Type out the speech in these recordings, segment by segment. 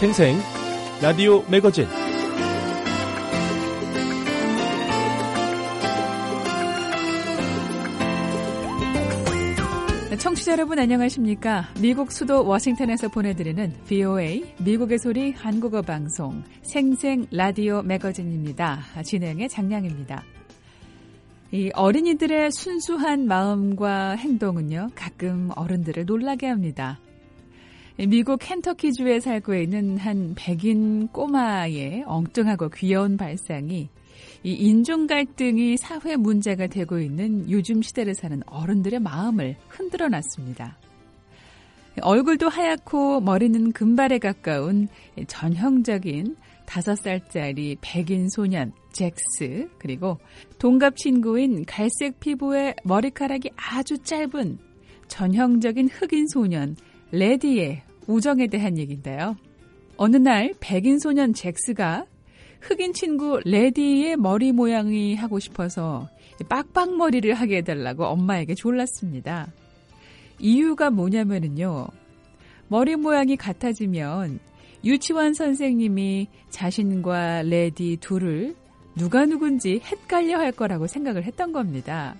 생생 라디오 매거진 청취자 여러분 안녕하십니까? 미국 수도 워싱턴에서 보내드리는 VOA 미국의 소리 한국어 방송 생생 라디오 매거진입니다. 진행의 장량입니다. 이 어린이들의 순수한 마음과 행동은요, 가끔 어른들을 놀라게 합니다. 미국 켄터키주에 살고 있는 한 백인 꼬마의 엉뚱하고 귀여운 발상이 이 인종 갈등이 사회 문제가 되고 있는 요즘 시대를 사는 어른들의 마음을 흔들어 놨습니다. 얼굴도 하얗고 머리는 금발에 가까운 전형적인 5살짜리 백인 소년 잭스, 그리고 동갑 친구인 갈색 피부에 머리카락이 아주 짧은 전형적인 흑인 소년 레디의 우정에 대한 얘기인데요. 어느 날 백인 소년 잭스가 흑인 친구 레디의 머리 모양이 하고 싶어서 빡빡머리를 하게 해달라고 엄마에게 졸랐습니다. 이유가 뭐냐면요. 머리 모양이 같아지면 유치원 선생님이 자신과 레디 둘을 누가 누군지 헷갈려 할 거라고 생각을 했던 겁니다.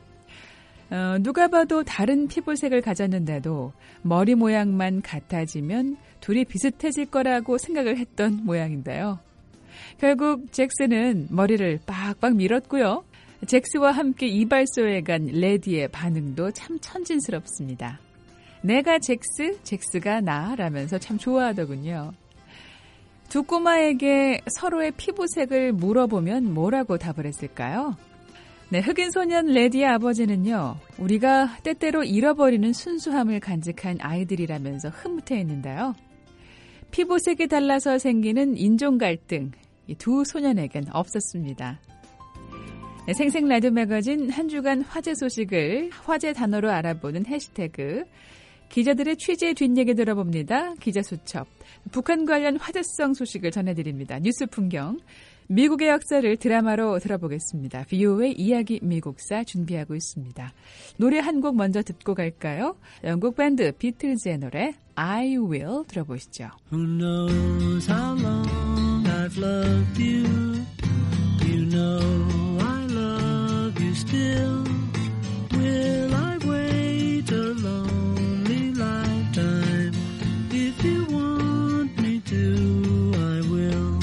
누가 봐도 다른 피부색을 가졌는데도 머리 모양만 같아지면 둘이 비슷해질 거라고 생각을 했던 모양인데요. 결국 잭스는 머리를 빡빡 밀었고요. 잭스와 함께 이발소에 간 레디의 반응도 참 천진스럽습니다. 내가 잭스, 잭스가 나 라면서 참 좋아하더군요. 두 꼬마에게 서로의 피부색을 물어보면 뭐라고 답을 했을까요? 네, 흑인 소년 레디의 아버지는요, 우리가 때때로 잃어버리는 순수함을 간직한 아이들이라면서 흐뭇해했는데요. 피부색이 달라서 생기는 인종 갈등, 이 두 소년에겐 없었습니다. 네, 생생 라디오 매거진 한 주간 화제 소식을 화제 단어로 알아보는 해시태그, 기자들의 취재 뒷얘기 들어봅니다. 기자수첩, 북한 관련 화제성 소식을 전해드립니다. 뉴스 풍경, 미국의 역사를 드라마로 들어보겠습니다. VOA 이야기 미국사 준비하고 있습니다. 노래 한 곡 먼저 듣고 갈까요? 영국 밴드 비틀즈의 노래 I Will 들어보시죠. Who knows how long I've loved you? You know I love you still. Will I wait a lonely lifetime? If you want me to, I will.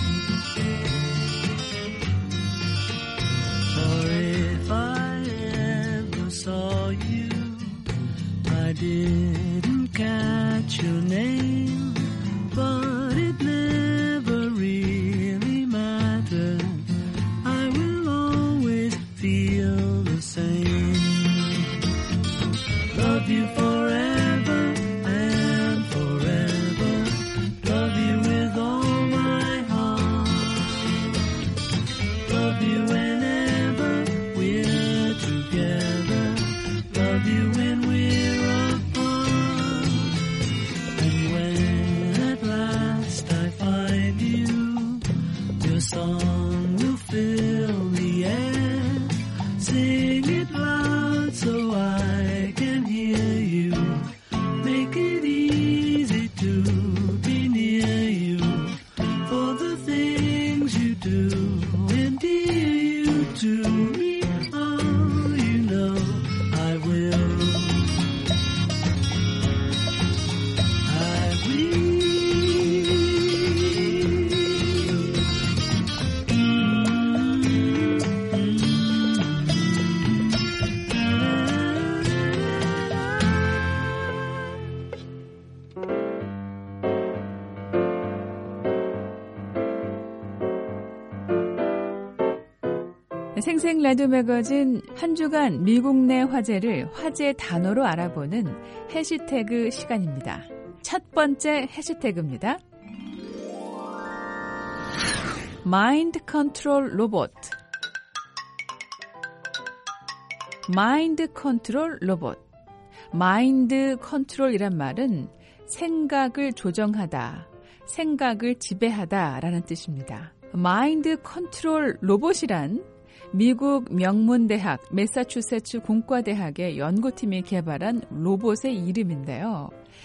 For if I ever saw you, I didn't catch your name, but it never really mattered. I will always feel the same. Love you forever and forever. Love you with all my heart. Love you whenever we're together. Love you when we're apart. And when at last I find you, your song will fill the air. Sing it loud so I can hear you. Make it easy to be near you. For the things you do endear you to me. Oh, you know I will. I will. 생생 라디오 매거진 한 주간 미국 내 화제를 화제 단어로 알아보는 해시태그 시간입니다. 첫 번째 해시태그입니다. 마인드 컨트롤 로봇. 마인드 컨트롤 로봇. 마인드 컨트롤이란 말은 생각을 조정하다, 생각을 지배하다라는 뜻입니다. 마인드 컨트롤 로봇이란 미국 명문대학 매사추세츠 공과대학의 연구팀이 개발한 로봇의 이름인데요.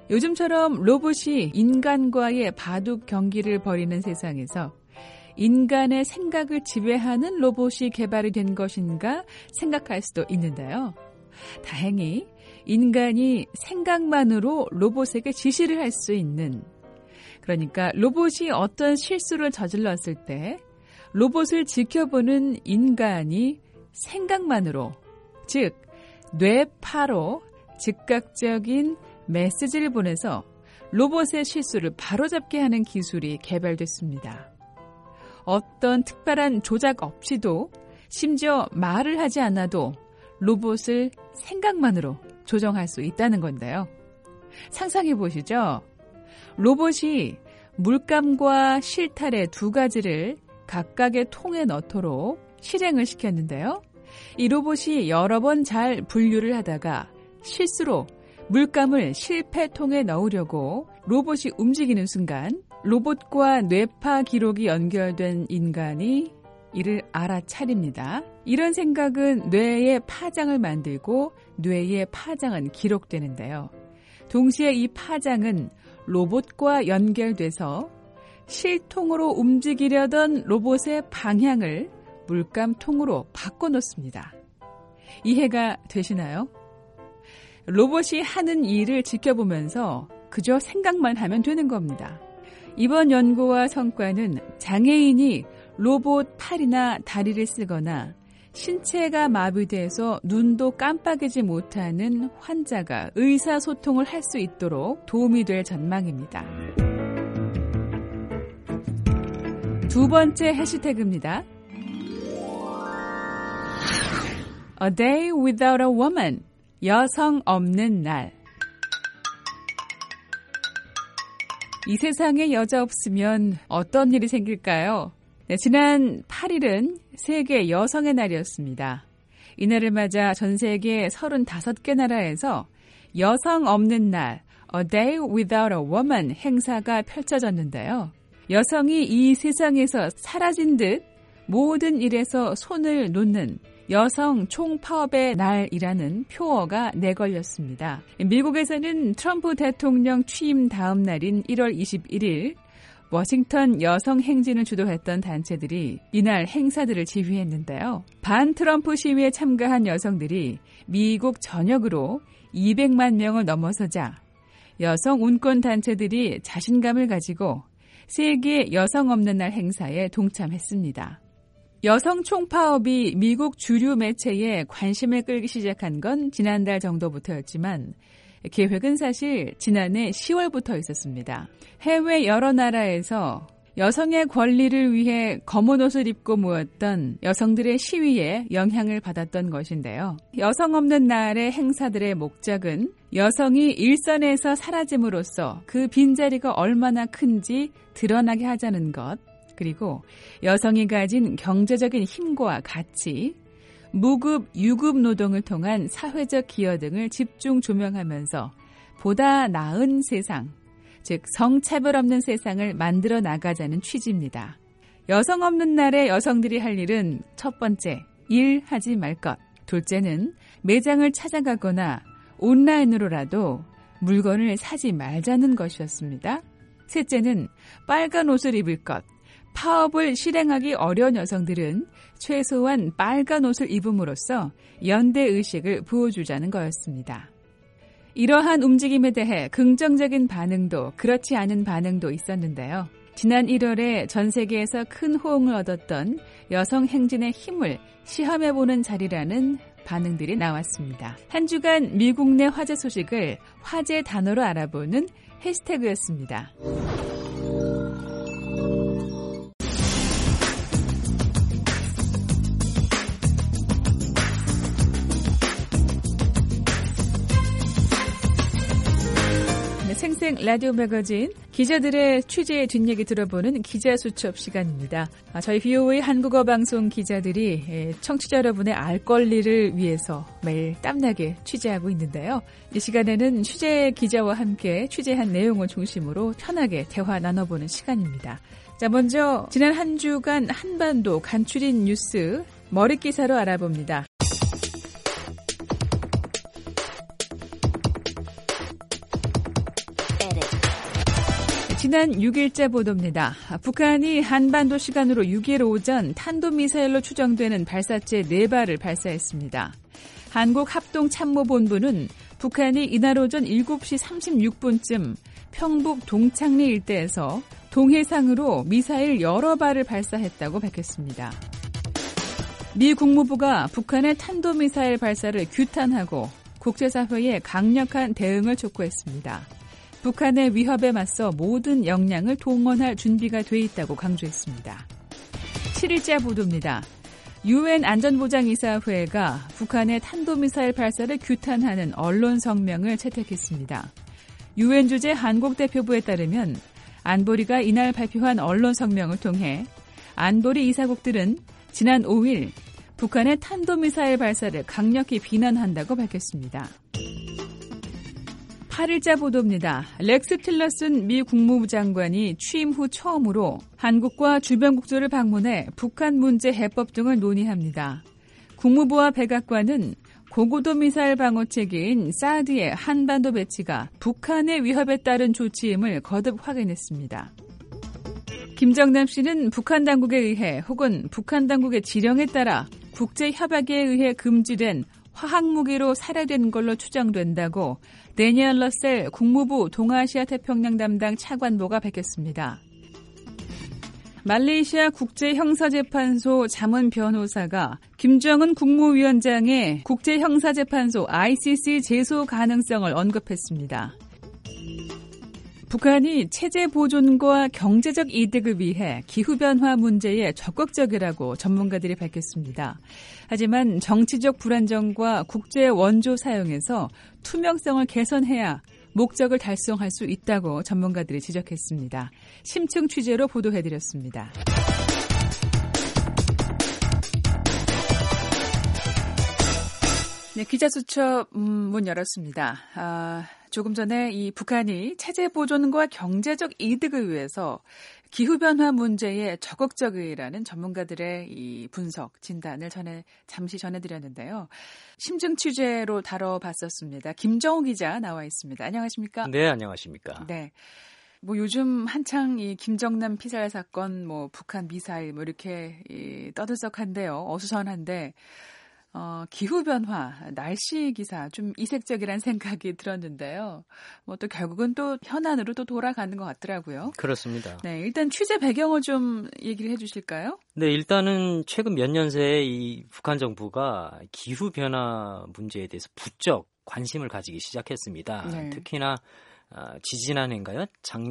요즘처럼 로봇이 인간과의 바둑 경기를 벌이는 세상에서 인간의 생각을 지배하는 로봇이 개발이 된 것인가 생각할 수도 있는데요. 다행히 인간이 생각만으로 로봇에게 지시를 할 수 있는, 그러니까 로봇이 어떤 실수를 저질렀을 때 로봇을 지켜보는 인간이 생각만으로, 즉 뇌파로 즉각적인 메시지를 보내서 로봇의 실수를 바로잡게 하는 기술이 개발됐습니다. 어떤 특별한 조작 없이도, 심지어 말을 하지 않아도 로봇을 생각만으로 조정할 수 있다는 건데요. 상상해 보시죠. 로봇이 물감과 실타래 두 가지를 각각의 통에 넣도록 실행을 시켰는데요. 이 로봇이 여러 번 잘 분류를 하다가 실수로 물감을 실패통에 넣으려고 로봇이 움직이는 순간 로봇과 뇌파 기록이 연결된 인간이 이를 알아차립니다. 이런 생각은 뇌의 파장을 만들고 뇌의 파장은 기록되는데요. 동시에 이 파장은 로봇과 연결돼서 실통으로 움직이려던 로봇의 방향을 물감통으로 바꿔놓습니다. 이해가 되시나요? 로봇이 하는 일을 지켜보면서 그저 생각만 하면 되는 겁니다. 이번 연구와 성과는 장애인이 로봇 팔이나 다리를 쓰거나 신체가 마비돼서 눈도 깜빡이지 못하는 환자가 의사소통을 할 수 있도록 도움이 될 전망입니다. 두 번째 해시태그입니다. A day without a woman. 여성 없는 날. 이 세상에 여자 없으면 어떤 일이 생길까요? 네, 지난 8일은 세계 여성의 날이었습니다. 이날을 맞아 전 세계 35개 나라에서 여성 없는 날, A Day Without a Woman 행사가 펼쳐졌는데요. 여성이 이 세상에서 사라진 듯 모든 일에서 손을 놓는 여성 총파업의 날이라는 표어가 내걸렸습니다. 미국에서는 트럼프 대통령 취임 다음 날인 1월 21일 워싱턴 여성 행진을 주도했던 단체들이 이날 행사들을 지휘했는데요. 반 트럼프 시위에 참가한 여성들이 미국 전역으로 200만 명을 넘어서자 여성 운권 단체들이 자신감을 가지고 세계 여성 없는 날 행사에 동참했습니다. 여성 총파업이 미국 주류 매체에 관심을 끌기 시작한 건 지난달 정도부터였지만 계획은 사실 지난해 10월부터 있었습니다. 해외 여러 나라에서 여성의 권리를 위해 검은 옷을 입고 모였던 여성들의 시위에 영향을 받았던 것인데요. 여성 없는 날의 행사들의 목적은 여성이 일선에서 사라짐으로써 그 빈자리가 얼마나 큰지 드러나게 하자는 것, 그리고 여성이 가진 경제적인 힘과 가치, 무급, 유급 노동을 통한 사회적 기여 등을 집중 조명하면서 보다 나은 세상, 즉 성차별 없는 세상을 만들어 나가자는 취지입니다. 여성 없는 날에 여성들이 할 일은 첫 번째, 일하지 말 것. 둘째는 매장을 찾아가거나 온라인으로라도 물건을 사지 말자는 것이었습니다. 셋째는 빨간 옷을 입을 것. 파업을 실행하기 어려운 여성들은 최소한 빨간 옷을 입음으로써 연대의식을 부어주자는 거였습니다. 이러한 움직임에 대해 긍정적인 반응도 그렇지 않은 반응도 있었는데요. 지난 1월에 전 세계에서 큰 호응을 얻었던 여성 행진의 힘을 시험해보는 자리라는 반응들이 나왔습니다. 한 주간 미국 내 화제 소식을 화제 단어로 알아보는 해시태그였습니다. 생생 라디오 매거진 기자들의 취재 뒷얘기 들어보는 기자수첩 시간입니다. 저희 VOA 한국어 방송 기자들이 청취자 여러분의 알 권리를 위해서 매일 땀나게 취재하고 있는데요. 이 시간에는 취재 기자와 함께 취재한 내용을 중심으로 편하게 대화 나눠보는 시간입니다. 자, 먼저 지난 한 주간 한반도 간추린 뉴스 머릿기사로 알아봅니다. 지난 6일자 보도입니다. 북한이 한반도 시간으로 6일 오전 탄도미사일로 추정되는 발사체 4발을 발사했습니다. 한국합동참모본부는 북한이 이날 오전 7시 36분쯤 평북 동창리 일대에서 동해상으로 미사일 여러 발을 발사했다고 밝혔습니다. 미 국무부가 북한의 탄도미사일 발사를 규탄하고 국제사회에 강력한 대응을 촉구했습니다. 북한의 위협에 맞서 모든 역량을 동원할 준비가 돼 있다고 강조했습니다. 7일자 보도입니다. UN 안전보장이사회가 북한의 탄도미사일 발사를 규탄하는 언론 성명을 채택했습니다. UN 주재 한국 대표부에 따르면 안보리가 이날 발표한 언론 성명을 통해 안보리 이사국들은 지난 5일 북한의 탄도미사일 발사를 강력히 비난한다고 밝혔습니다. 8일자 보도입니다. 렉스 틸러슨 미 국무부 장관이 취임 후 처음으로 한국과 주변 국조를 방문해 북한 문제 해법 등을 논의합니다. 국무부와 백악관은 고고도 미사일 방어 체계인 사드의 한반도 배치가 북한의 위협에 따른 조치임을 거듭 확인했습니다. 김정남 씨는 북한 당국에 의해 혹은 북한 당국의 지령에 따라 국제협약에 의해 금지된 화학무기로 살해된 걸로 추정된다고 데니얼 러셀 국무부 동아시아 태평양 담당 차관보가 밝혔습니다. 말레이시아 국제형사재판소 자문 변호사가 김정은 국무위원장의 국제형사재판소 ICC 제소 가능성을 언급했습니다. 북한이 체제 보존과 경제적 이득을 위해 기후변화 문제에 적극적이라고 전문가들이 밝혔습니다. 하지만 정치적 불안정과 국제 원조 사용에서 투명성을 개선해야 목적을 달성할 수 있다고 전문가들이 지적했습니다. 심층 취재로 보도해드렸습니다. 네, 기자수첩 문 열었습니다. 조금 전에 이 북한이 체제 보존과 경제적 이득을 위해서 기후변화 문제에 적극적이라는 전문가들의 이 분석, 진단을 잠시 전해드렸는데요. 심층 취재로 다뤄봤었습니다. 김정우 기자 나와 있습니다. 안녕하십니까? 네, 안녕하십니까? 네. 요즘 한창 이 김정남 피살 사건, 북한 미사일 이렇게 떠들썩한데요. 어수선한데, 기후변화, 날씨 기사 좀 이색적이라는 생각이 들었는데요. 또 결국은 또 현안으로 또 돌아가는 것 같더라고요. 그렇습니다. 네, 일단 취재 배경을 좀 얘기를 해주실까요? 네, 일단은 최근 몇 년 새에 이 북한 정부가 기후변화 문제에 대해서 부쩍 관심을 가지기 시작했습니다. 네. 특히나 지지난해인가요?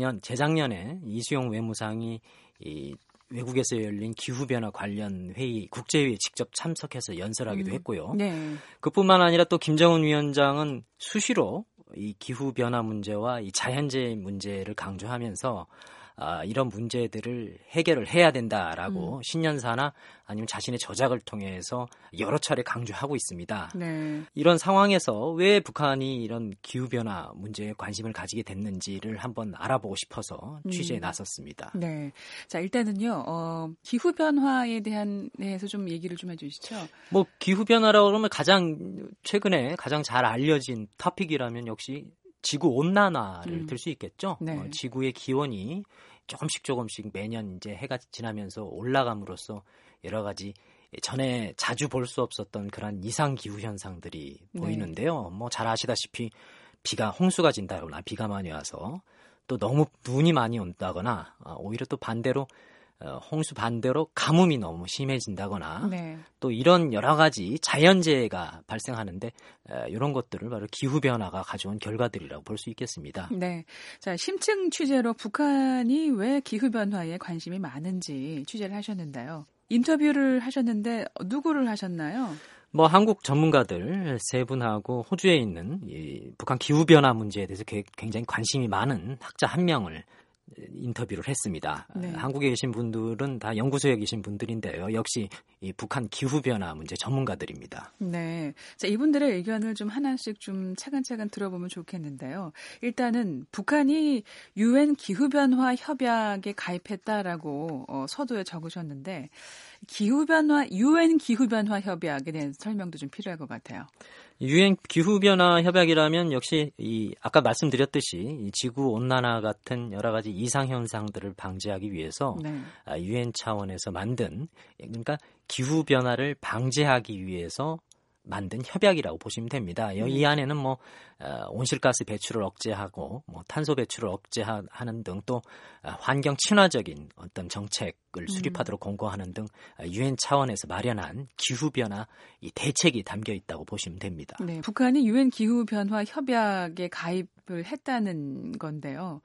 재작년에 이수용 외무상이 이 외국에서 열린 기후변화 관련 회의, 국제회의에 직접 참석해서 연설하기도 했고요. 네. 그뿐만 아니라 또 김정은 위원장은 수시로 이 기후변화 문제와 이 자연재해 문제를 강조하면서 이런 문제들을 해결을 해야 된다라고 신년사나 아니면 자신의 저작을 통해서 여러 차례 강조하고 있습니다. 네. 이런 상황에서 왜 북한이 이런 기후변화 문제에 관심을 가지게 됐는지를 한번 알아보고 싶어서 취재에 나섰습니다. 네. 자, 일단은요, 기후변화에 대해서 좀 얘기를 좀 해주시죠. 기후변화라고 그러면 최근에 가장 잘 알려진 토픽이라면 역시 지구온난화를 들 수 있겠죠. 네. 지구의 기온이 조금씩 매년 이제 해가 지나면서 올라감으로써 여러 가지 전에 자주 볼 수 없었던 그런 이상 기후 현상들이 보이는데요. 잘 아시다시피 홍수가 진다거나 비가 많이 와서 또 너무 눈이 많이 온다거나 오히려 또 반대로 홍수 반대로 가뭄이 너무 심해진다거나 또 이런 여러 가지 자연재해가 발생하는데 이런 것들을 바로 기후변화가 가져온 결과들이라고 볼 수 있겠습니다. 네. 자, 심층 취재로 북한이 왜 기후변화에 관심이 많은지 취재를 하셨는데요. 인터뷰를 하셨는데 누구를 하셨나요? 한국 전문가들 세 분하고 호주에 있는 이 북한 기후변화 문제에 대해서 굉장히 관심이 많은 학자 한 명을 인터뷰를 했습니다. 네. 한국에 계신 분들은 다 연구소에 계신 분들인데요. 역시 이 북한 기후변화 문제 전문가들입니다. 네, 자, 이분들의 의견을 좀 하나씩 좀 차근차근 들어보면 좋겠는데요. 일단은 북한이 UN 기후변화 협약에 가입했다라고 서두에 적으셨는데 UN 기후변화 협약에 대한 설명도 좀 필요할 것 같아요. UN 기후변화 협약이라면 역시 아까 말씀드렸듯이 이 지구 온난화 같은 여러 가지 이상 현상들을 방지하기 위해서 네. 유엔 차원에서 만든 그러니까 기후 변화를 방지하기 위해서 만든 협약이라고 보시면 됩니다. 이 안에는 뭐 온실가스 배출을 억제하고 뭐 탄소 배출을 억제하는 등 또 환경 친화적인 어떤 정책을 수립하도록 권고하는 등 유엔 차원에서 마련한 기후 변화 이 대책이 담겨 있다고 보시면 됩니다. 네, 북한이 유엔 기후 변화 협약에 가입을 했다는 건데요.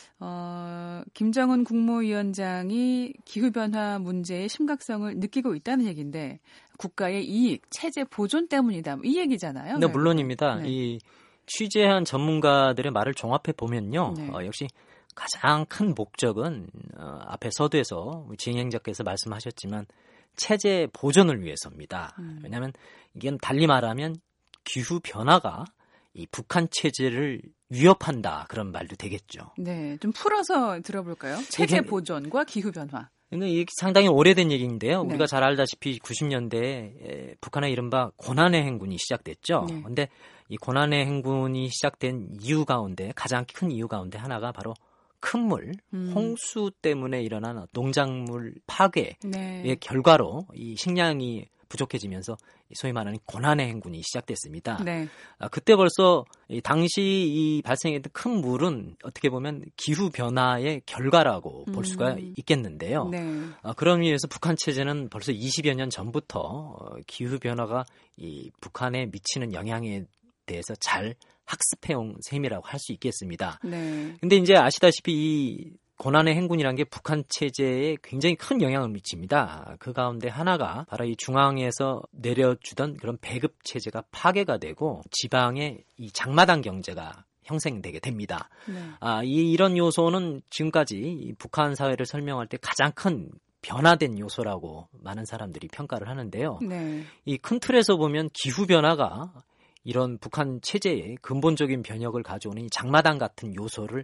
김정은 국무위원장이 기후변화 문제의 심각성을 느끼고 있다는 얘기인데 국가의 이익, 체제 보존 때문이다. 이 얘기잖아요. 네, 물론입니다. 네. 이 취재한 전문가들의 말을 종합해 보면요. 네. 역시 가장 큰 목적은 앞에 서두에서 진행자께서 말씀하셨지만 체제 보존을 위해서입니다. 왜냐하면 이건 달리 말하면 기후 변화가 이 북한 체제를 위협한다 그런 말도 되겠죠. 네, 좀 풀어서 들어볼까요? 체제 보존과 기후 변화. 근데 이게 상당히 오래된 얘기인데요. 네. 우리가 잘 알다시피 90년대에 북한의 이른바 고난의 행군이 시작됐죠. 네. 그런데 이 고난의 행군이 시작된 이유 가운데 가장 큰 이유 가운데 하나가 바로 큰 물, 홍수 때문에 일어난 농작물 파괴의 네. 결과로 이 식량이 부족해지면서 소위 말하는 고난의 행군이 시작됐습니다. 네. 그때 벌써 당시 이 발생했던 큰 물은 어떻게 보면 기후 변화의 결과라고 볼 수가 있겠는데요. 네. 그런 의미에서 북한 체제는 벌써 20여 년 전부터 기후 변화가 이 북한에 미치는 영향에 대해서 잘 학습해온 셈이라고 할 수 있겠습니다. 네. 근데 이제 아시다시피 이 고난의 행군이라는 게 북한 체제에 굉장히 큰 영향을 미칩니다. 그 가운데 하나가 바로 이 중앙에서 내려주던 그런 배급 체제가 파괴가 되고 지방의 이 장마당 경제가 형성되게 됩니다. 네. 이런 요소는 지금까지 이 북한 사회를 설명할 때 가장 큰 변화된 요소라고 많은 사람들이 평가를 하는데요. 네. 이 큰 틀에서 보면 기후 변화가 이런 북한 체제의 근본적인 변혁을 가져오는 이 장마당 같은 요소를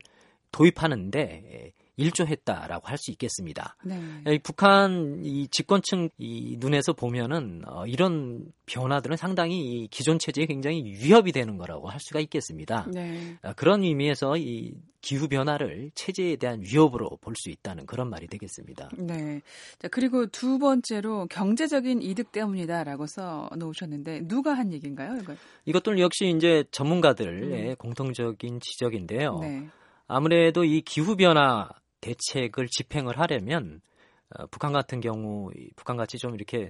도입하는데 일조했다라고 할 수 있겠습니다. 네. 북한 이 집권층 이 눈에서 보면은 이런 변화들은 상당히 이 기존 체제에 굉장히 위협이 되는 거라고 할 수가 있겠습니다. 네. 그런 의미에서 이 기후 변화를 체제에 대한 위협으로 볼 수 있다는 그런 말이 되겠습니다. 네. 자, 그리고 두 번째로 경제적인 이득 때문이다라고 써 놓으셨는데 누가 한 얘기인가요, 이건? 이것도 역시 이제 전문가들의 공통적인 지적인데요. 네. 아무래도 이 기후 변화 대책을 집행을 하려면 북한 같은 경우 북한같이 좀 이렇게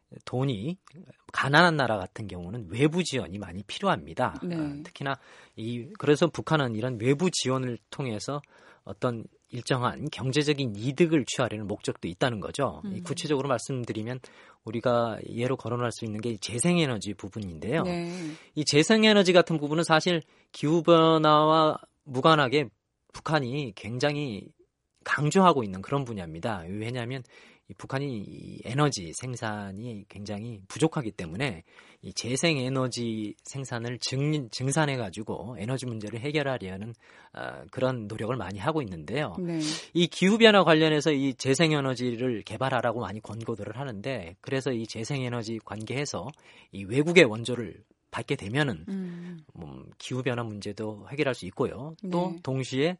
돈이 가난한 나라 같은 경우는 외부 지원이 많이 필요합니다. 네. 특히나 그래서 북한은 이런 외부 지원을 통해서 어떤 일정한 경제적인 이득을 취하려는 목적도 있다는 거죠. 구체적으로 말씀드리면 우리가 예로 거론할 수 있는 게 재생에너지 부분인데요. 네. 이 재생에너지 같은 부분은 사실 기후변화와 무관하게 북한이 굉장히 강조하고 있는 그런 분야입니다. 왜냐하면 북한이 이 에너지 생산이 굉장히 부족하기 때문에 이 재생에너지 생산을 증산해가지고 에너지 문제를 해결하려는 그런 노력을 많이 하고 있는데요. 네. 이 기후변화 관련해서 이 재생에너지를 개발하라고 많이 권고들을 하는데 그래서 이 재생에너지 관계해서 이 외국의 원조를 받게 되면은 기후변화 문제도 해결할 수 있고요. 또 네. 동시에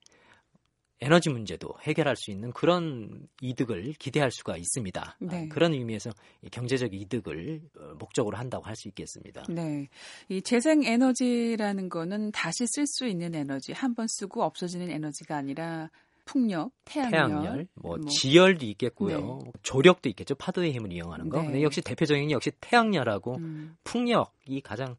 에너지 문제도 해결할 수 있는 그런 이득을 기대할 수가 있습니다. 네. 그런 의미에서 경제적 이득을 목적으로 한다고 할 수 있겠습니다. 네. 이 재생에너지라는 거는 다시 쓸 수 있는 에너지, 한 번 쓰고 없어지는 에너지가 아니라 풍력, 태양열, 지열도 있겠고요. 네. 조력도 있겠죠. 파도의 힘을 이용하는 거. 네. 근데 역시 대표적인 게 역시 태양열하고 풍력이 가장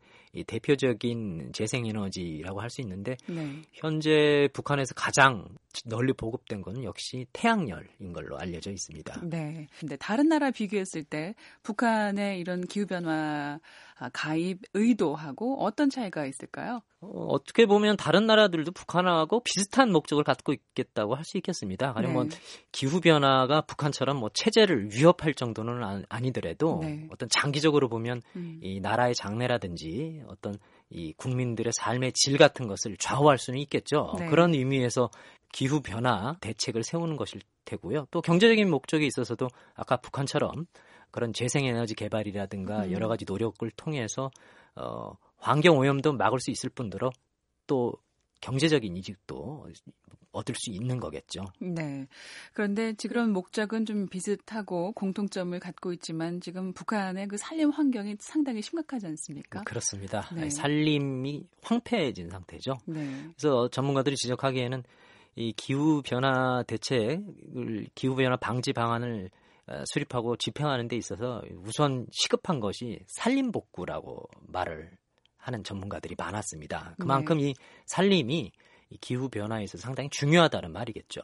대표적인 재생에너지라고 할 수 있는데 네. 현재 북한에서 가장 널리 보급된 것은 역시 태양열인 걸로 알려져 있습니다. 네. 근데 다른 나라 비교했을 때 북한의 이런 기후변화 가입 의도하고 어떤 차이가 있을까요? 어떻게 보면 다른 나라들도 북한하고 비슷한 목적을 갖고 있겠다고 할 수 있겠습니다. 가령 뭐 네. 기후 변화가 북한처럼 뭐 체제를 위협할 정도는 아니더라도 네. 어떤 장기적으로 보면 이 나라의 장래라든지 어떤 이 국민들의 삶의 질 같은 것을 좌우할 수는 있겠죠. 네. 그런 의미에서 기후 변화 대책을 세우는 것일 테고요. 또 경제적인 목적에 있어서도 아까 북한처럼 그런 재생에너지 개발이라든가 여러 가지 노력을 통해서 환경 오염도 막을 수 있을 뿐더러 또 경제적인 이익도 얻을 수 있는 거겠죠. 네. 그런데 지금 목적은 좀 비슷하고 공통점을 갖고 있지만 지금 북한의 그 산림 환경이 상당히 심각하지 않습니까? 그렇습니다. 네. 산림이 황폐해진 상태죠. 네. 그래서 전문가들이 지적하기에는 이 기후변화 대책을, 기후변화 방지 방안을 수립하고 집행하는 데 있어서 우선 시급한 것이 산림복구라고 말을 하는 전문가들이 많았습니다. 그만큼 이 산림이 이 기후변화에서 상당히 중요하다는 말이겠죠.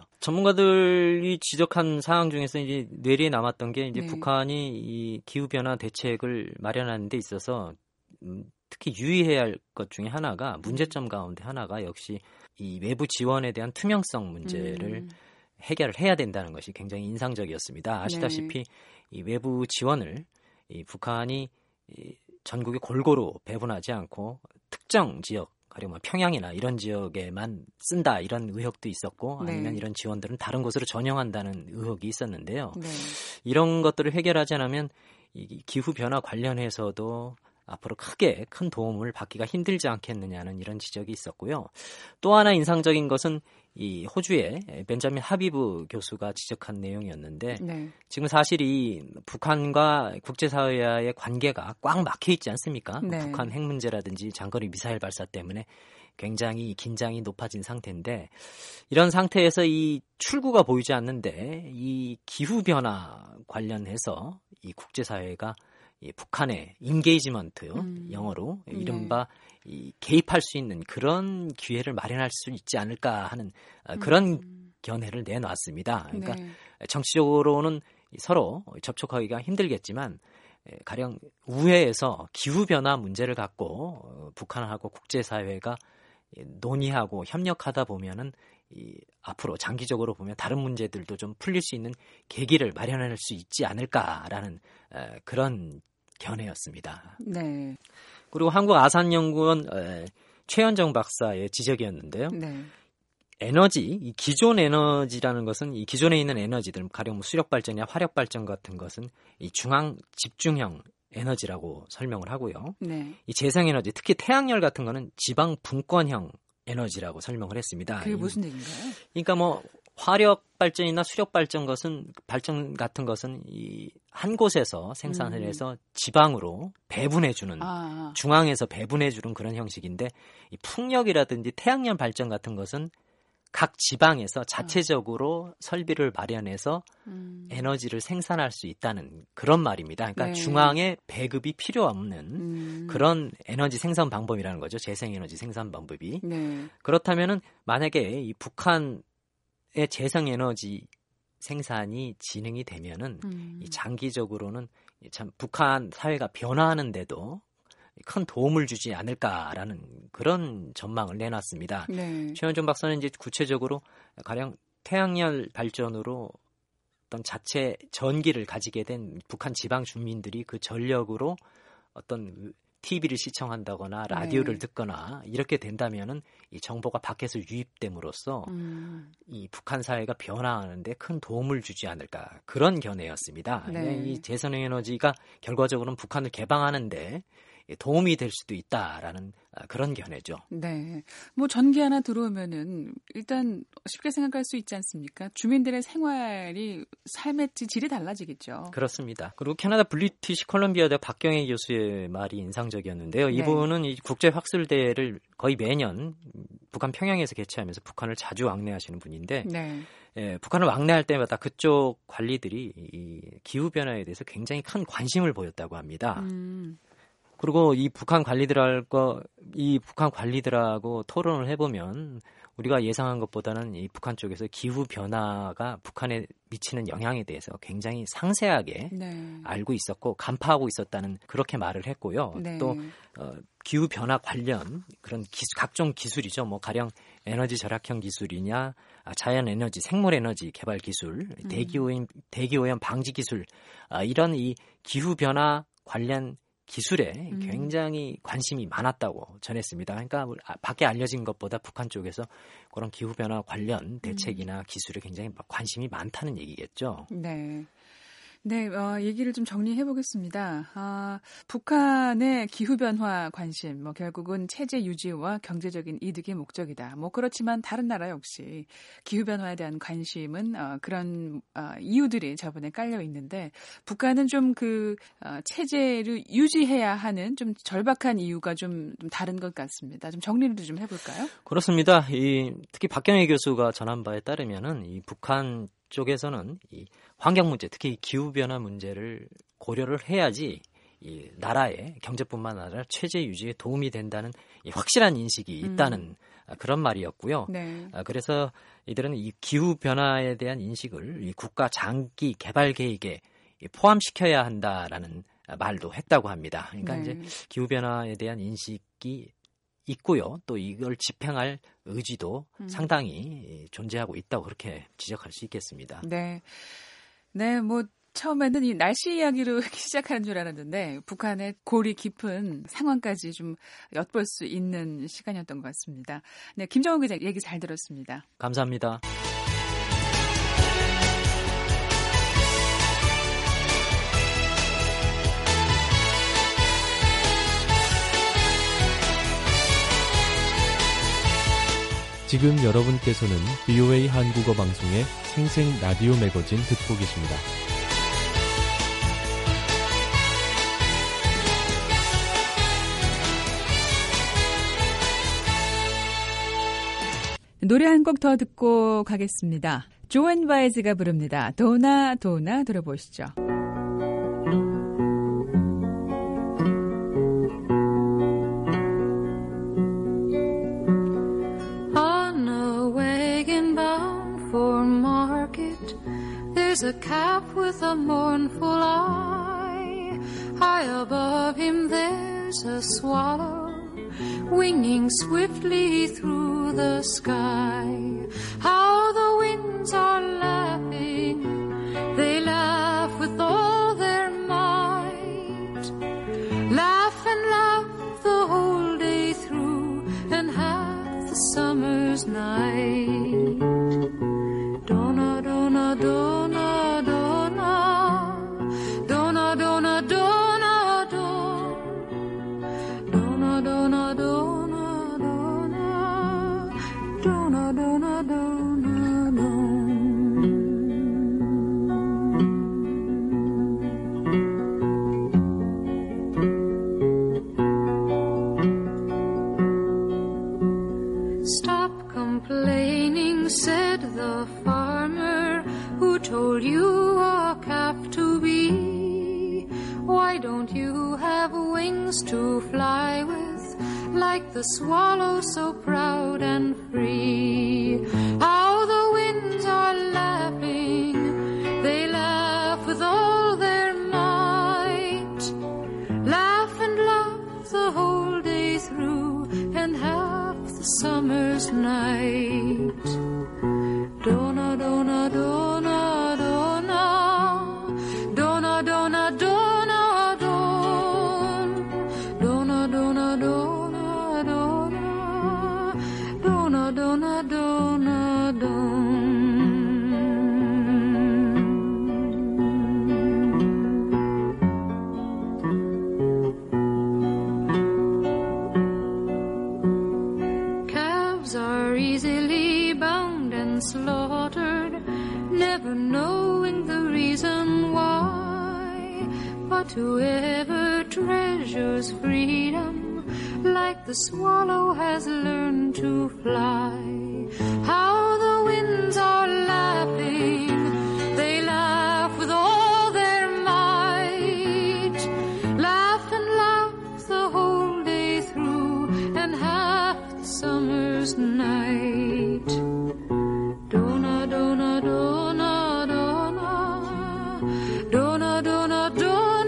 전문가들이 지적한 사항 중에서 이제 뇌리에 남았던 게 이제 북한이 이 기후변화 대책을 마련하는 데 있어서 특히 유의해야 할 것 중에 하나가, 문제점 가운데 하나가 역시 이 외부 지원에 대한 투명성 문제를 해결을 해야 된다는 것이 굉장히 인상적이었습니다. 아시다시피 이 외부 지원을 이 북한이 이 전국에 골고루 배분하지 않고 특정 지역, 가령 뭐 평양이나 이런 지역에만 쓴다, 이런 의혹도 있었고, 아니면 이런 지원들은 다른 곳으로 전용한다는 의혹이 있었는데요. 이런 것들을 해결하지 않으면 이 기후 변화 관련해서도 앞으로 크게 큰 도움을 받기가 힘들지 않겠느냐는 이런 지적이 있었고요. 또 하나 인상적인 것은 이 호주의 벤자민 하비브 교수가 지적한 내용이었는데, 지금 사실 이 북한과 국제사회와의 관계가 꽉 막혀 있지 않습니까? 북한 핵 문제라든지 장거리 미사일 발사 때문에 굉장히 긴장이 높아진 상태인데, 이런 상태에서 이 출구가 보이지 않는데 이 기후변화 관련해서 이 국제사회가 이 북한의 인게이지먼트, 영어로 이른바 이 개입할 수 있는 그런 기회를 마련할 수 있지 않을까 하는 그런 견해를 내놨습니다. 그러니까 정치적으로는 서로 접촉하기가 힘들겠지만, 가령 우회에서 기후변화 문제를 갖고 북한하고 국제사회가 논의하고 협력하다 보면은 이 앞으로 장기적으로 보면 다른 문제들도 좀 풀릴 수 있는 계기를 마련할 수 있지 않을까라는 그런 견해였습니다. 네. 그리고 한국 아산연구원 최현정 박사의 지적이었는데요. 에너지, 이 기존 에너지라는 것은 이 기존에 있는 에너지들, 가령 뭐 수력 발전이나 화력 발전 같은 것은 이 중앙 집중형 에너지라고 설명을 하고요. 이 재생 에너지, 특히 태양열 같은 거는 지방 분권형 에너지라고 설명을 했습니다. 그게 무슨 얘기인가요? 그러니까 뭐 화력 발전이나 수력 발전 같은 것은 이 한 곳에서 생산을 해서 지방으로 배분해주는, 중앙에서 배분해주는 그런 형식인데, 이 풍력이라든지 태양열 발전 같은 것은 각 지방에서 자체적으로 설비를 마련해서 에너지를 생산할 수 있다는 그런 말입니다. 그러니까 중앙에 배급이 필요 없는 그런 에너지 생산 방법이라는 거죠. 재생에너지 생산 방법이. 그렇다면은 만약에 이 북한의 재생에너지 생산이 진행이 되면은 이 장기적으로는 참 북한 사회가 변화하는데도 큰 도움을 주지 않을까라는 그런 전망을 내놨습니다. 최현종 박사는 이제 구체적으로 가령 태양열 발전으로 어떤 자체 전기를 가지게 된 북한 지방 주민들이 그 전력으로 어떤 TV를 시청한다거나 라디오를 듣거나 이렇게 된다면은 이 정보가 밖에서 유입됨으로써 이 북한 사회가 변화하는데 큰 도움을 주지 않을까, 그런 견해였습니다. 이 재생에너지가 결과적으로는 북한을 개방하는데 도움이 될 수도 있다라는 그런 견해죠. 네. 뭐 전기 하나 들어오면은 일단 쉽게 생각할 수 있지 않습니까? 주민들의 생활이, 삶의 질이 달라지겠죠. 그렇습니다. 그리고 캐나다 브리티시 콜럼비아 대학 박경혜 교수의 말이 인상적이었는데요. 이분은 이 국제 학술대회를 거의 매년 북한 평양에서 개최하면서 북한을 자주 왕래하시는 분인데, 북한을 왕래할 때마다 그쪽 관리들이 이 기후 변화에 대해서 굉장히 큰 관심을 보였다고 합니다. 그리고 이 북한 관리들하고 토론을 해보면 우리가 예상한 것보다는 이 북한 쪽에서 기후 변화가 북한에 미치는 영향에 대해서 굉장히 상세하게 알고 있었고 간파하고 있었다는 그렇게 말을 했고요. 또 기후 변화 관련 그런 각종 기술이죠. 뭐 가령 에너지 절약형 기술이냐, 자연 에너지, 생물 에너지 개발 기술, 대기오염 방지 기술, 이런 이 기후 변화 관련 기술에 굉장히 관심이 많았다고 전했습니다. 그러니까 밖에 알려진 것보다 북한 쪽에서 그런 기후변화 관련 대책이나 기술에 굉장히 관심이 많다는 얘기겠죠. 네. 네, 얘기를 좀 정리해 보겠습니다. 북한의 기후변화 관심, 결국은 체제 유지와 경제적인 이득이 목적이다. 그렇지만 다른 나라 역시 기후변화에 대한 관심은 그런 이유들이 저번에 깔려 있는데 북한은 좀 체제를 유지해야 하는 좀 절박한 이유가 좀 다른 것 같습니다. 좀 정리를 좀 해볼까요? 그렇습니다. 특히 박경혜 교수가 전한 바에 따르면은 이 북한 쪽에서는 이 환경 문제, 특히 기후 변화 문제를 고려를 해야지 이 나라의 경제뿐만 아니라 체제 유지에 도움이 된다는 이 확실한 인식이 있다는 그런 말이었고요. 네. 그래서 이들은 이 기후 변화에 대한 인식을 이 국가 장기 개발 계획에 포함시켜야 한다라는 말도 했다고 합니다. 그러니까 네. 이제 기후 변화에 대한 인식이 있고요. 또 이걸 집행할 의지도 상당히 존재하고 있다고 그렇게 지적할 수 있겠습니다. 네. 네, 처음에는 이 날씨 이야기로 시작하는 줄 알았는데 북한의 골이 깊은 상황까지 좀 엿볼 수 있는 시간이었던 것 같습니다. 네, 김정은 기자 얘기 잘 들었습니다. 감사합니다. 지금 여러분께서는 VOA 한국어 방송의 생생 라디오 매거진 듣고 계십니다. 노래 한 곡 더 듣고 가겠습니다. 조앤 바이즈가 부릅니다. 도나 도나 들어보시죠. On a wagon bound for market, there's a calf with a mournful eye. High above him there's a swallow, winging swiftly through the sky. How the winds are laughing, they laugh with all their might. Laugh and laugh the whole day through, and half the summer's night. Donna, donna, donna, donna, donna, donna, donna, donna, donna, donna, donna, donna, donna, donna. Stop complaining, said the farmer who told you a calf to be. Why don't you have wings to fly with, like the swallow so proud and free? How the winds are laughing, they laugh with all their might. Laugh and laugh the whole day through, and half the summer's night. Donna, donna, donna, donna, donna, donna, donna, donna, donna, donna, donna, donna, donna, donna. Calves are easily bound and slaughtered, never knowing the reason why. But whoever treasures freedom, like the swallow has learned to fly. How the winds are laughing, they laugh with all their might. Laugh and laugh the whole day through, and half the summer's night. Donna, donna, donna, donna, donna, donna, donna,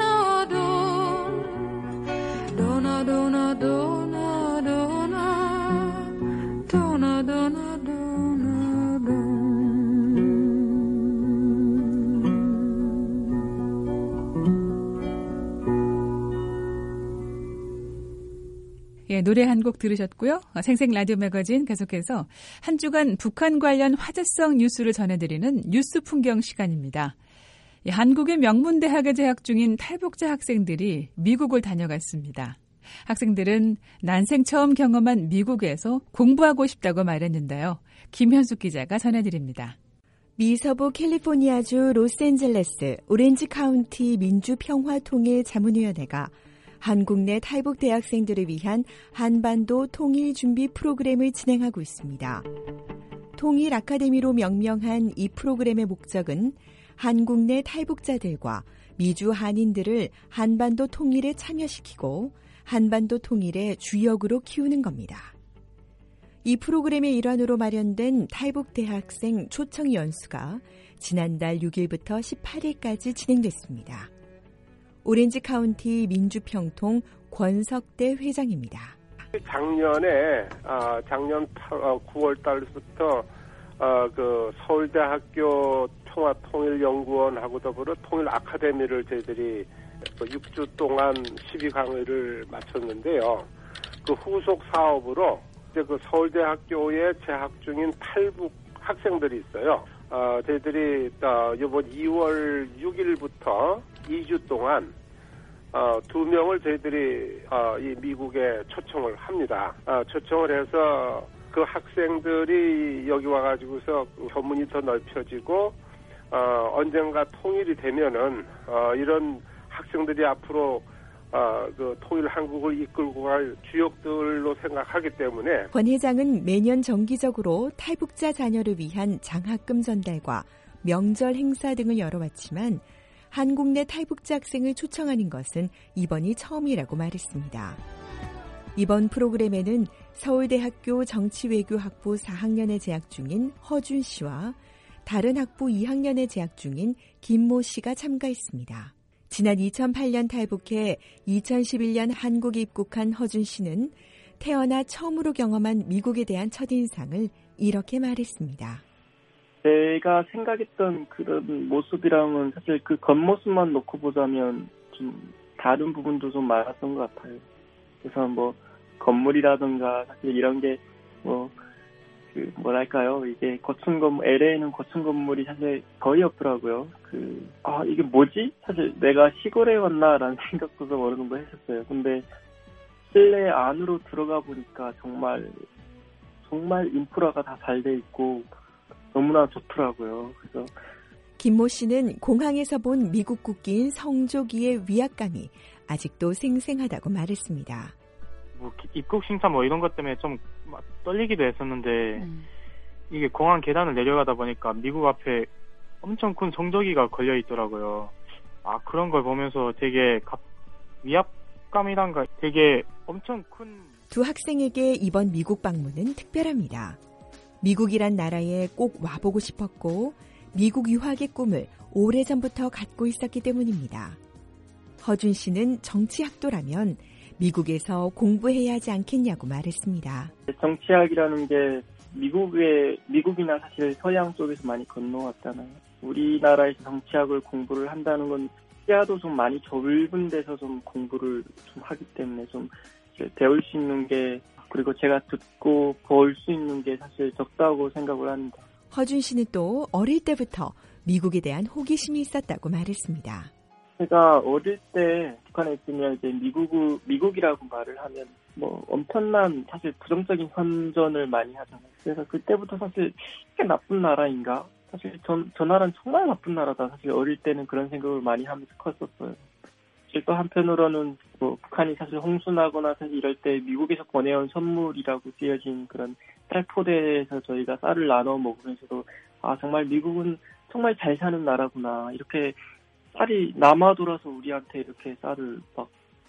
donna, donna, donna, donna, donna, donna, donna, donna. 예, 노래 한 곡 들으셨고요. 생생 라디오 매거진 계속해서 한 주간 북한 관련 화제성 뉴스를 전해드리는 뉴스 풍경 시간입니다. 한국의 명문대학에 재학 중인 탈북자 학생들이 미국을 다녀갔습니다. 학생들은 난생 처음 경험한 미국에서 공부하고 싶다고 말했는데요. 김현숙 기자가 전해드립니다. 미서부 캘리포니아주 로스앤젤레스 오렌지 카운티 민주평화통일자문위원회가 한국 내 탈북 대학생들을 위한 한반도 통일 준비 프로그램을 진행하고 있습니다. 통일 아카데미로 명명한 이 프로그램의 목적은 한국 내 탈북자들과 미주 한인들을 한반도 통일에 참여시키고 한반도 통일의 주역으로 키우는 겁니다. 이 프로그램의 일환으로 마련된 탈북 대학생 초청 연수가 지난달 6일부터 18일까지 진행됐습니다. 오렌지 카운티 민주평통 권석대 회장입니다. 작년 9월 달부터 그 서울대학교 평화통일연구원하고 더불어 통일 아카데미를 저희들이 6주 동안 12강의를 마쳤는데요. 그 후속 사업으로 이제 그 서울대학교에 재학 중인 탈북 학생들이 있어요. 저희들이 이번 2월 6일부터 2주 동안 2명을 저희들이 이 미국에 초청을 합니다. 초청을 해서 그 학생들이 여기 와가지고서 견문이 더 넓혀지고 언젠가 통일이 되면은 이런 학생들이 앞으로 그 통일 한국을 이끌고 갈 주역들로 생각하기 때문에 권 회장은 매년 정기적으로 탈북자 자녀를 위한 장학금 전달과 명절 행사 등을 열어왔지만 한국 내 탈북자 학생을 초청하는 것은 이번이 처음이라고 말했습니다. 이번 프로그램에는 서울대학교 정치외교학부 4학년에 재학 중인 허준 씨와 다른 학부 2학년에 재학 중인 김모 씨가 참가했습니다. 지난 2008년 탈북해 2011년 한국에 입국한 허준 씨는 태어나 처음으로 경험한 미국에 대한 첫인상을 이렇게 말했습니다. 제가 생각했던 그런 모습이랑은 사실 그 겉모습만 놓고 보자면 좀 다른 부분도 좀 많았던 것 같아요. 그래서 뭐 건물이라든가 사실 이런 게 뭐랄까요, 이게 고층 건물, LA는 고층 건물이 사실 거의 없더라고요. 이게 뭐지? 사실 내가 시골에 왔나라는 생각도 좀 어느 정도 했었어요. 근데 실내 안으로 들어가 보니까 정말 인프라가 다 잘 돼 있고 너무나 좋더라고요. 그래서 김모 씨는 공항에서 본 미국 국기인 성조기의 위압감이 아직도 생생하다고 말했습니다. 입국 심사 이런 것 때문에 좀 떨리기도 했었는데 이게 공항 계단을 내려가다 보니까 미국 앞에 엄청 큰 성조기가 걸려 있더라고요. 그런 걸 보면서 되게 위압감이란가 되게 엄청 큰. 두 학생에게 이번 미국 방문은 특별합니다. 미국이란 나라에 꼭 와보고 싶었고 미국 유학의 꿈을 오래전부터 갖고 있었기 때문입니다. 허준 씨는 정치학도라면 미국에서 공부해야 하지 않겠냐고 말했습니다. 정치학이라는 게 미국이나 사실 서양 쪽에서 많이 건너왔잖아요. 우리나라에서 정치학을 공부를 한다는 건 시야도 좀 많이 좁은 데서 좀 공부를 좀 하기 때문에 좀 배울 수 있는 게 그리고 제가 듣고 볼 수 있는 게 사실 적다고 생각을 합니다. 허준 씨는 또 어릴 때부터 미국에 대한 호기심이 있었다고 말했습니다. 제가 어릴 때 북한에 있으면 이제 미국이라고 말을 하면 엄청난 사실 부정적인 선전을 많이 하잖아요. 그래서 그때부터 사실 이게 나쁜 나라인가? 사실 저 나라는 정말 나쁜 나라다. 사실 어릴 때는 그런 생각을 많이 하면서 컸었어요. 또 한편으로는 북한이 사실 홍수나거나 사실 이럴 때 미국에서 보내온 선물이라고 쓰여진 그런 쌀포대에서 저희가 쌀을 나눠 먹으면서도 정말 미국은 정말 잘 사는 나라구나. 이렇게 쌀이 남아 돌아서 우리한테 이렇게 쌀을 막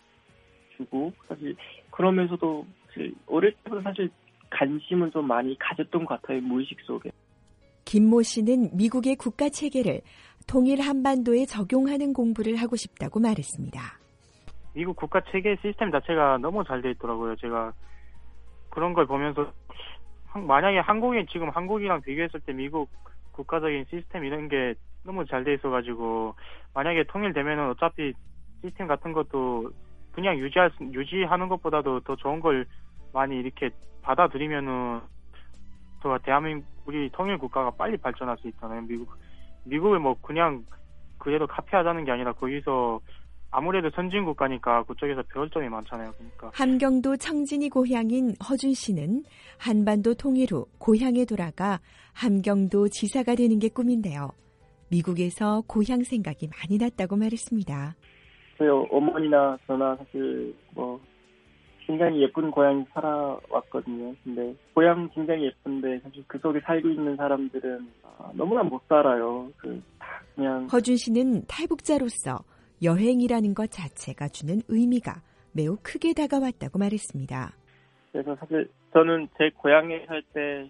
주고 사실 그러면서도 사실 어릴 때부터 사실 관심은 좀 많이 가졌던 것 같아요. 무의식 속에. 김모 씨는 미국의 국가 체계를 통일 한반도에 적용하는 공부를 하고 싶다고 말했습니다. 미국 국가 체계 시스템 자체가 너무 잘 돼 있더라고요. 제가 그런 걸 보면서 만약에 지금 한국이랑 비교했을 때 미국 국가적인 시스템 이런 게 너무 잘 돼 있어가지고 만약에 통일되면은 어차피 시스템 같은 것도 그냥 유지하는 것보다도 더 좋은 걸 많이 이렇게 받아들이면은 더 우리 통일 국가가 빨리 발전할 수 있잖아요. 미국을 그냥 그래도 카피하자는 게 아니라 거기서 아무래도 선진 국가니까 그쪽에서 배울 점이 많잖아요. 그러니까 함경도 청진이 고향인 허준 씨는 한반도 통일 후 고향에 돌아가 함경도 지사가 되는 게 꿈인데요. 미국에서 고향 생각이 많이 났다고 말했습니다. 저희 어머니나 저나 사실 굉장히 예쁜 고향에 살아왔거든요. 근데 고향 굉장히 예쁜데 사실 그 속에 살고 있는 사람들은 너무나 못 살아요. 그냥 허준 씨는 탈북자로서 여행이라는 것 자체가 주는 의미가 매우 크게 다가왔다고 말했습니다. 그래서 사실 저는 제 고향에 살 때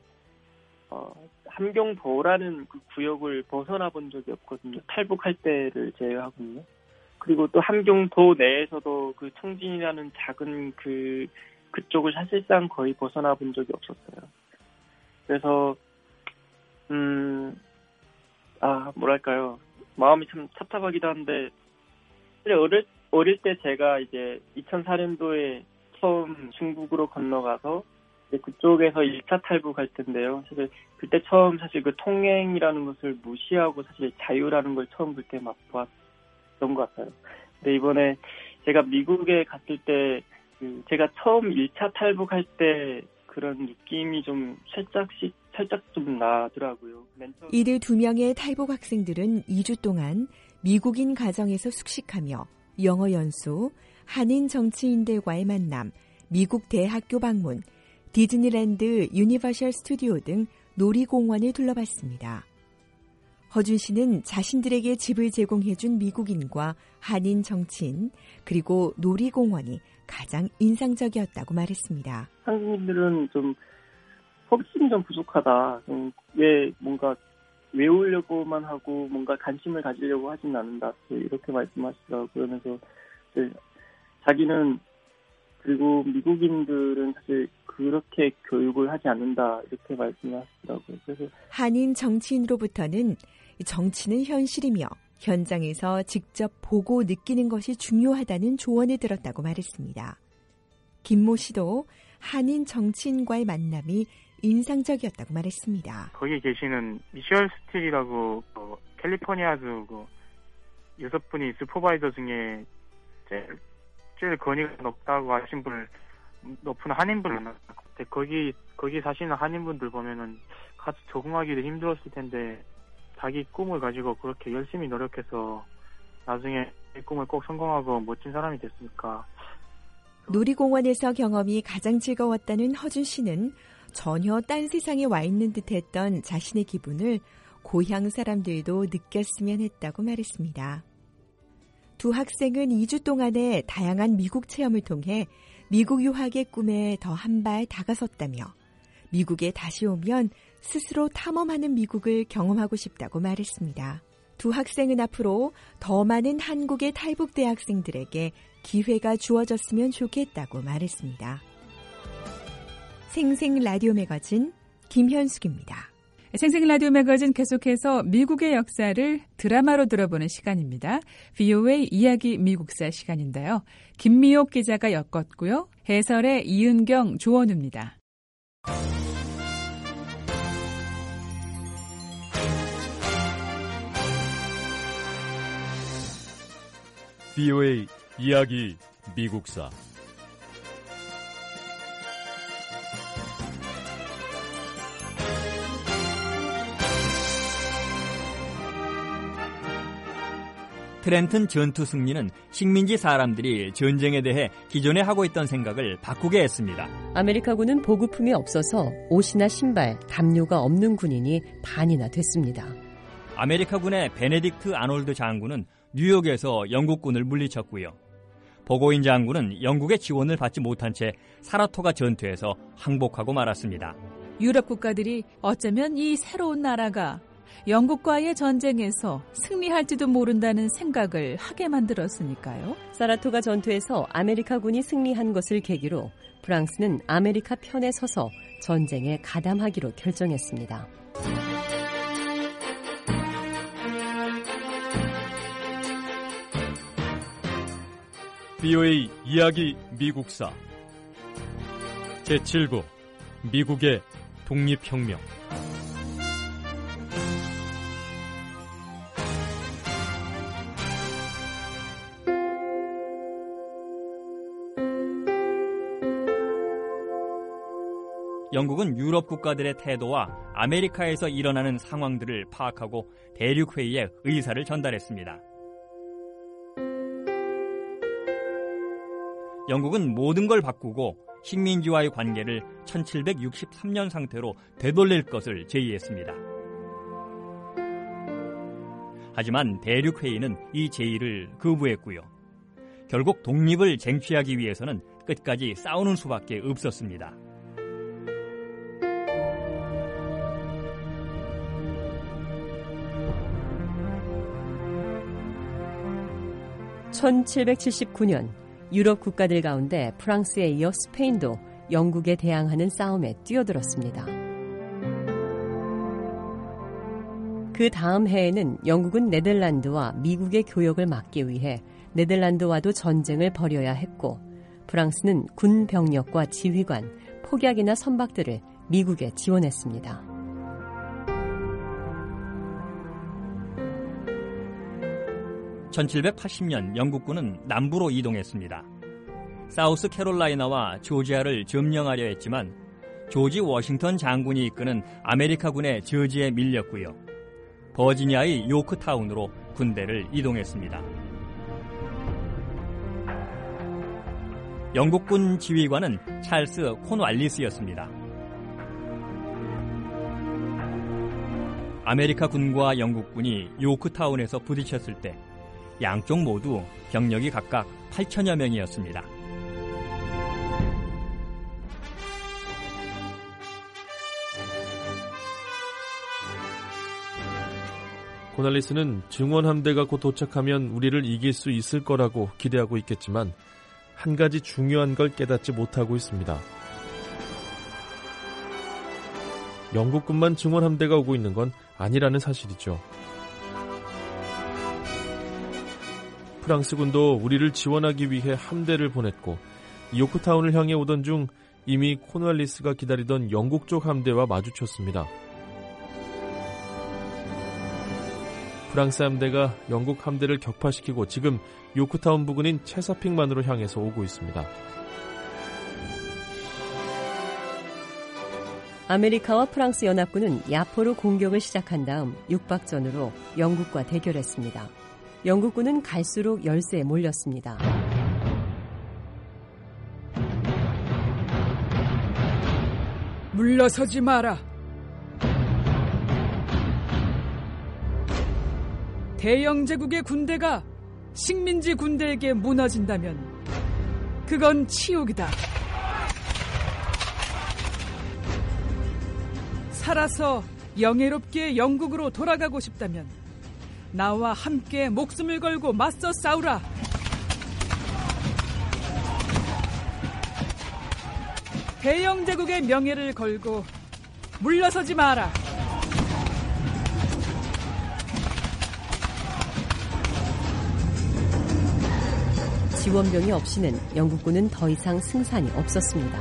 함경도라는 그 구역을 벗어나 본 적이 없거든요. 탈북할 때를 제외하고요. 그리고 또 함경도 내에서도 그 청진이라는 작은 그쪽을 사실상 거의 벗어나 본 적이 없었어요. 그래서 뭐랄까요. 마음이 참 답답하기도 한데 어릴 때 제가 이제 2004년도에 처음 중국으로 건너가서 이제 그쪽에서 1차 탈북할 텐데요. 사실 그때 처음 사실 그 통행이라는 것을 무시하고 사실 자유라는 걸 처음 그때 맛보았던 것 같아요. 근데 이번에 제가 미국에 갔을 때 제가 처음 1차 탈북할 때 그런 느낌이 좀 살짝 좀 나더라고요. 이들 2명의 탈북 학생들은 2주 동안 미국인 가정에서 숙식하며 영어 연수, 한인 정치인들과의 만남, 미국 대학교 방문, 디즈니랜드 유니버셜 스튜디오 등 놀이공원을 둘러봤습니다. 허준 씨는 자신들에게 집을 제공해준 미국인과 한인 정치인, 그리고 놀이공원이 가장 인상적이었다고 말했습니다. 한국인들은 좀 호기심이 좀 부족하다. 왜 뭔가 외우려고만 하고 뭔가 관심을 가지려고 하진 않는다. 이렇게 말씀하시더라고요. 그러면서 자기는 그리고 미국인들은 사실 그렇게 교육을 하지 않는다. 이렇게 말씀하시더라고요. 그래서 한인 정치인으로부터는 정치는 현실이며 현장에서 직접 보고 느끼는 것이 중요하다는 조언을 들었다고 말했습니다. 김모 씨도 한인 정치인과의 만남이 인상적이었다고 말했습니다. 거기 계시는 미셸 스틸이라고 캘리포니아주 6분이 슈퍼바이저 중에 제일 권위가 높다고 하신 분을 높은 한인분을 만났는데 거기 사시는 한인분들 보면은 같이 적응하기도 힘들었을 텐데 자기 꿈을 가지고 그렇게 열심히 노력해서 나중에 이 꿈을 꼭 성공하고 멋진 사람이 됐으니까. 놀이공원에서 경험이 가장 즐거웠다는 허준 씨는 전혀 딴 세상에 와 있는 듯했던 자신의 기분을 고향 사람들도 느꼈으면 했다고 말했습니다. 두 학생은 2주 동안의 다양한 미국 체험을 통해 미국 유학의 꿈에 더 한 발 다가섰다며 미국에 다시 오면 스스로 탐험하는 미국을 경험하고 싶다고 말했습니다. 두 학생은 앞으로 더 많은 한국의 탈북 대학생들에게 기회가 주어졌으면 좋겠다고 말했습니다. 생생 라디오 매거진 김현숙입니다. 생생 라디오 매거진 계속해서 미국의 역사를 드라마로 들어보는 시간입니다. VOA 이야기 미국사 시간인데요. 김미옥 기자가 엮었고요. 해설의 이은경, 조원우입니다. VOA 이야기 미국사 트렌튼 전투 승리는 식민지 사람들이 전쟁에 대해 기존에 하고 있던 생각을 바꾸게 했습니다. 아메리카군은 보급품이 없어서 옷이나 신발, 담요가 없는 군인이 반이나 됐습니다. 아메리카군의 베네딕트 아놀드 장군은 뉴욕에서 영국군을 물리쳤고요. 버고인 장군은 영국의 지원을 받지 못한 채 사라토가 전투에서 항복하고 말았습니다. 유럽 국가들이 어쩌면 이 새로운 나라가 영국과의 전쟁에서 승리할지도 모른다는 생각을 하게 만들었으니까요. 사라토가 전투에서 아메리카군이 승리한 것을 계기로 프랑스는 아메리카 편에 서서 전쟁에 가담하기로 결정했습니다. VOA 이야기 미국사 제7부 미국의 독립혁명 영국은 유럽 국가들의 태도와 아메리카에서 일어나는 상황들을 파악하고 대륙회의에 의사를 전달했습니다. 영국은 모든 걸 바꾸고 식민지와의 관계를 1763년 상태로 되돌릴 것을 제의했습니다. 하지만 대륙회의는 이 제의를 거부했고요. 결국 독립을 쟁취하기 위해서는 끝까지 싸우는 수밖에 없었습니다. (1779년) 유럽 국가들 가운데 프랑스에 이어 스페인도 영국에 대항하는 싸움에 뛰어들었습니다. 그 다음 해에는 영국은 네덜란드와 미국의 교역을 막기 위해 네덜란드와도 전쟁을 벌여야 했고, 프랑스는 군 병력과 지휘관, 폭약이나 선박들을 미국에 지원했습니다. (1780년) 영국군은 남부로 이동했습니다. 사우스 캐롤라이나와 조지아를 점령하려 했지만 조지 워싱턴 장군이 이끄는 아메리카군의 저지에 밀렸고요. 버지니아의 요크타운으로 군대를 이동했습니다. 영국군 지휘관은 찰스 콘왈리스였습니다. 아메리카 군과 영국군이 요크타운에서 부딪혔을 때 양쪽 모두 병력이 각각 8천여 명이었습니다. 코날리스는 증원 함대가 곧 도착하면 우리를 이길 수 있을 거라고 기대하고 있겠지만 한 가지 중요한 걸 깨닫지 못하고 있습니다. 영국군만 증원 함대가 오고 있는 건 아니라는 사실이죠. 프랑스군도 우리를 지원하기 위해 함대를 보냈고 요크타운을 향해 오던 중 이미 코널리스가 기다리던 영국 쪽 함대와 마주쳤습니다. 프랑스 함대가 영국 함대를 격파시키고 지금 요크타운 부근인 체사픽만으로 향해서 오고 있습니다. 아메리카와 프랑스 연합군은 야포로 공격을 시작한 다음 육박전으로 영국과 대결했습니다. 영국군은 갈수록 열세에 몰렸습니다. 물러서지 마라. 대영 제국의 군대가 식민지 군대에게 무너진다면 그건 치욕이다. 살아서 영예롭게 영국으로 돌아가고 싶다면 나와 함께 목숨을 걸고 맞서 싸우라. 대영 제국의 명예를 걸고 물러서지 마라. 지원병이 없이는 영국군은 더 이상 승산이 없었습니다.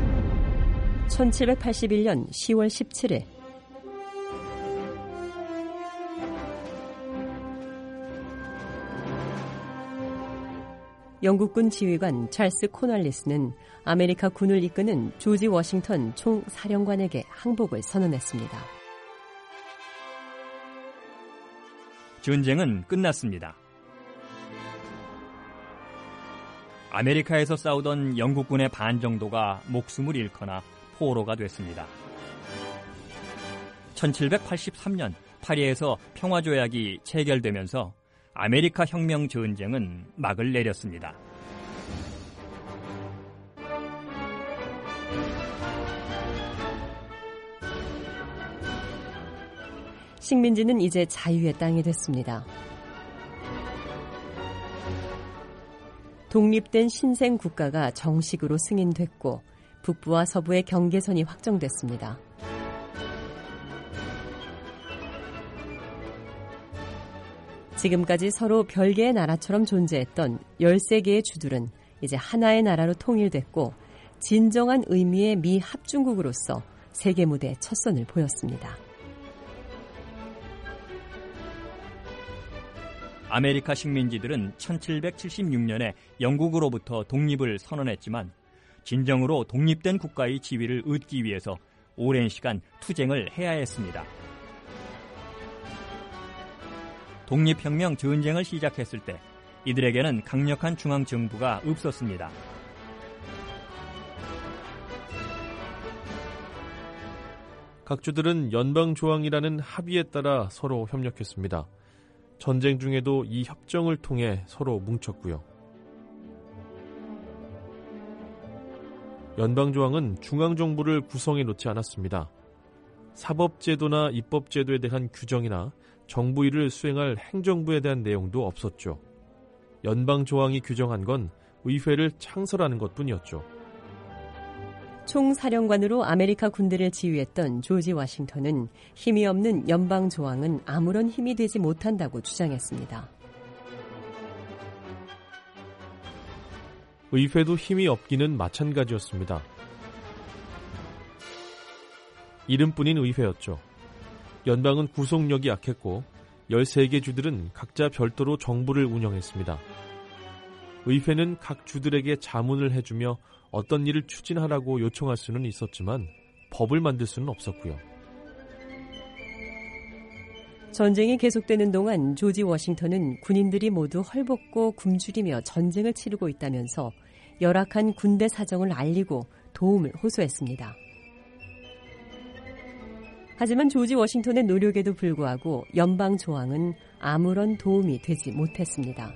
1781년 10월 17일 영국군 지휘관 찰스 코널리스는 아메리카 군을 이끄는 조지 워싱턴 총사령관에게 항복을 선언했습니다. 전쟁은 끝났습니다. 아메리카에서 싸우던 영국군의 반 정도가 목숨을 잃거나 포로가 됐습니다. 1783년 파리에서 평화조약이 체결되면서 아메리카 혁명 전쟁은 막을 내렸습니다. 식민지는 이제 자유의 땅이 됐습니다. 독립된 신생 국가가 정식으로 승인됐고 북부와 서부의 경계선이 확정됐습니다. 지금까지 서로 별개의 나라처럼 존재했던 13개의 주들은 이제 하나의 나라로 통일됐고 진정한 의미의 미 합중국으로서 세계 무대에 첫 선을 보였습니다. 아메리카 식민지들은 1776년에 영국으로부터 독립을 선언했지만 진정으로 독립된 국가의 지위를 얻기 위해서 오랜 시간 투쟁을 해야 했습니다. 독립혁명 전쟁을 시작했을 때 이들에게는 강력한 중앙정부가 없었습니다. 각 주들은 연방조항이라는 합의에 따라 서로 협력했습니다. 전쟁 중에도 이 협정을 통해 서로 뭉쳤고요. 연방조항은 중앙정부를 구성해 놓지 않았습니다. 사법제도나 입법제도에 대한 규정이나 정부 일을 수행할 행정부에 대한 내용도 없었죠. 연방조항이 규정한 건 의회를 창설하는 것뿐이었죠. 총사령관으로 아메리카 군대를 지휘했던 조지 워싱턴은 힘이 없는 연방조항은 아무런 힘이 되지 못한다고 주장했습니다. 의회도 힘이 없기는 마찬가지였습니다. 이름뿐인 의회였죠. 연방은 구속력이 약했고 13개 주들은 각자 별도로 정부를 운영했습니다. 의회는 각 주들에게 자문을 해주며 어떤 일을 추진하라고 요청할 수는 있었지만 법을 만들 수는 없었고요. 전쟁이 계속되는 동안 조지 워싱턴은 군인들이 모두 헐벗고 굶주리며 전쟁을 치르고 있다면서 열악한 군대 사정을 알리고 도움을 호소했습니다. 하지만 조지 워싱턴의 노력에도 불구하고 연방 조항은 아무런 도움이 되지 못했습니다.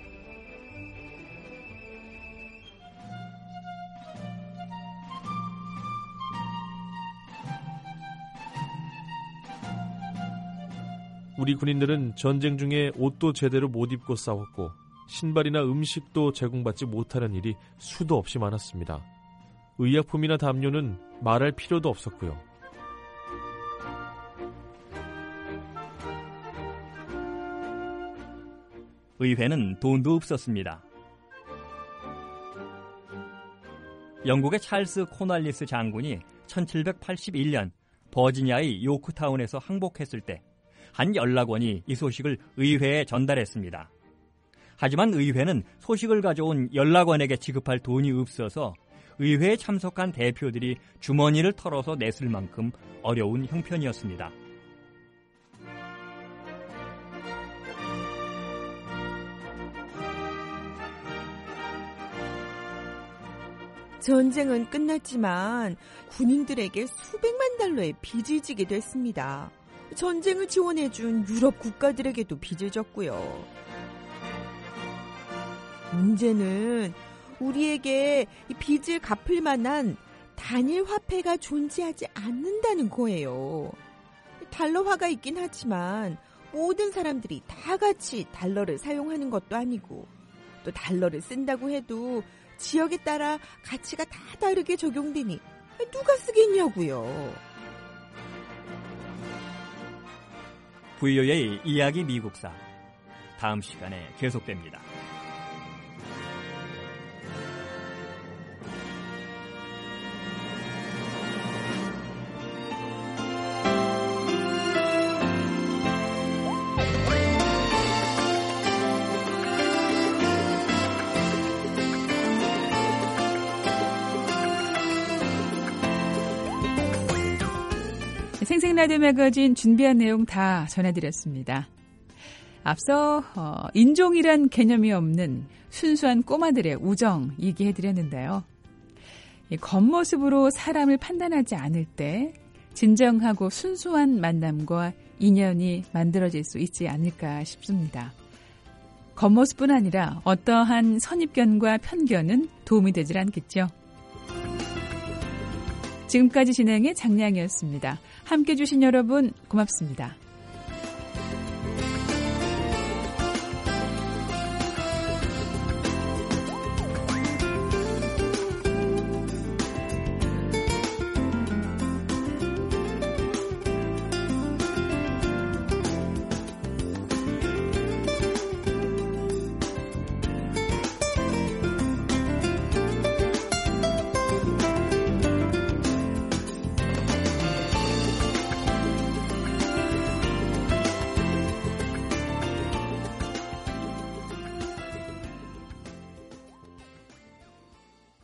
우리 군인들은 전쟁 중에 옷도 제대로 못 입고 싸웠고 신발이나 음식도 제공받지 못하는 일이 수도 없이 많았습니다. 의약품이나 담요는 말할 필요도 없었고요. 의회는 돈도 없었습니다. 영국의 찰스 코널리스 장군이 1781년 버지니아의 요크타운에서 항복했을 때 한 연락원이 이 소식을 의회에 전달했습니다. 하지만 의회는 소식을 가져온 연락원에게 지급할 돈이 없어서 의회에 참석한 대표들이 주머니를 털어서 냈을 만큼 어려운 형편이었습니다. 전쟁은 끝났지만 군인들에게 수백만 달러의 빚을 지게 됐습니다. 전쟁을 지원해준 유럽 국가들에게도 빚을 졌고요. 문제는 우리에게 이 빚을 갚을 만한 단일 화폐가 존재하지 않는다는 거예요. 달러화가 있긴 하지만 모든 사람들이 다 같이 달러를 사용하는 것도 아니고 또 달러를 쓴다고 해도 지역에 따라 가치가 다 다르게 적용되니 누가 쓰겠냐고요. VOA의 이야기 미국사 다음 시간에 계속됩니다. 생생라디오 매거진 준비한 내용 다 전해드렸습니다. 앞서 인종이란 개념이 없는 순수한 꼬마들의 우정 얘기해드렸는데요. 겉모습으로 사람을 판단하지 않을 때 진정하고 순수한 만남과 인연이 만들어질 수 있지 않을까 싶습니다. 겉모습뿐 아니라 어떠한 선입견과 편견은 도움이 되질 않겠죠. 지금까지 진행의 장량이었습니다. 함께해 주신 여러분 고맙습니다.